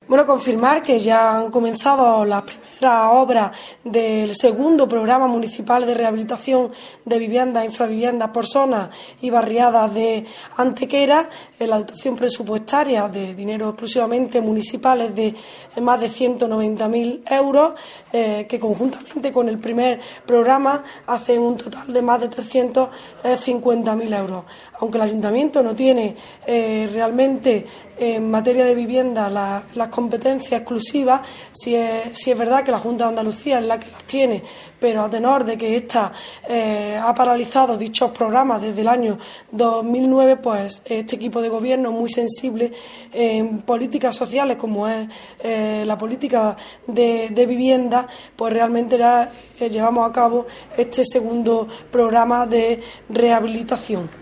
Bueno, confirmar que ya han comenzado las primeras obras del segundo programa municipal de rehabilitación de viviendas, infraviviendas por zonas y barriadas de Antequera, la dotación presupuestaria de dinero exclusivamente municipal es de más de 190.000 euros, que conjuntamente con el primer programa hacen un total de más de 350.000 euros. Aunque el ayuntamiento no tiene realmente en materia de vivienda las competencias exclusivas, sí es verdad que la Junta de Andalucía es la que las tiene, pero a tenor de que ésta ha paralizado dichos programas desde el año 2009, pues este equipo de gobierno muy sensible en políticas sociales como es la política de vivienda, pues realmente llevamos a cabo este segundo programa de rehabilitación.